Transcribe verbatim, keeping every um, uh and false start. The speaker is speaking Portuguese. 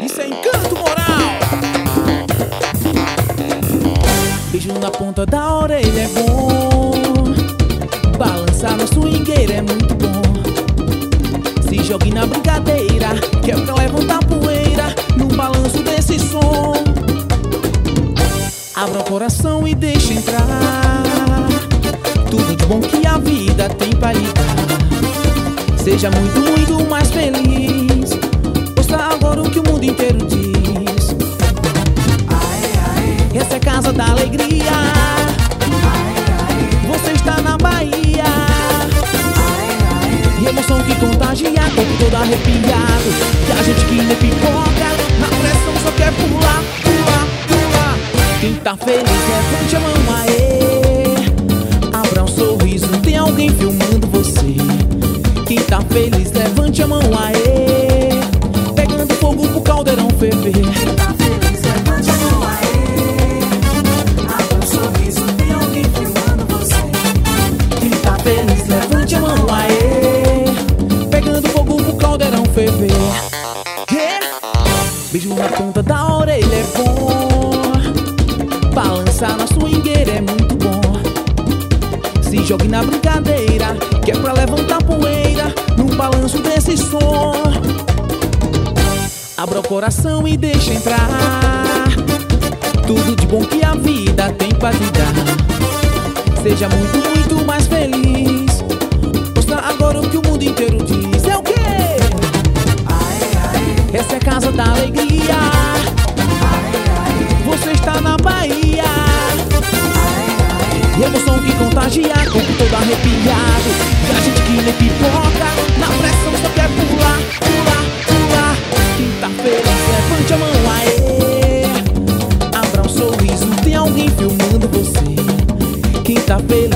Isso é encanto moral. Beijo na ponta da orelha é bom, balançar no swingueiro é muito bom. Se jogue na brincadeira, que é pra levantar poeira num balanço desse som. Abra o coração e deixa entrar tudo de bom que a vida tem pra lhe dar. Seja muito, muito mais feliz. Ouça agora o que o mundo inteiro diz. Essa é a casa da alegria. Você está na Bahia. E emoção que contagia, corpo todo arrepiado. E a gente que nem pipoca, na pressão só quer pular, pular, pular. Quem tá feliz, levante a mão, aê. Abra um sorriso, tem alguém filmando você. Quem tá feliz, levante a mão, aê. Pegando fogo pro caldeirão ferver. Quem tá feliz, levante a mão, aê. Abra um sorriso, tem alguém filmando você. Quem tá feliz, levante a mão, aê. Pegando fogo pro caldeirão ferver. Yeah. Beijo na ponta da orelha é bom, balançar na swingueira é muito bom. Se jogue na brincadeira, que é pra levantar poeira num balanço desse som. Abra o coração e deixa entrar tudo de bom que a vida tem pra te dar. Seja muito, muito mais feliz. Ouça agora o que o mundo inteiro diz. É o quê? Essa é a casa da alegria. Você está na Bahia. E emoção que contagia, corpo todo arrepiado. E a gente que nem pipoca, na pressão só quer pular, pular, pular. Quem tá feliz, levante a mão, aê. Abra um sorriso, tem alguém filmando você. Quem tá feliz,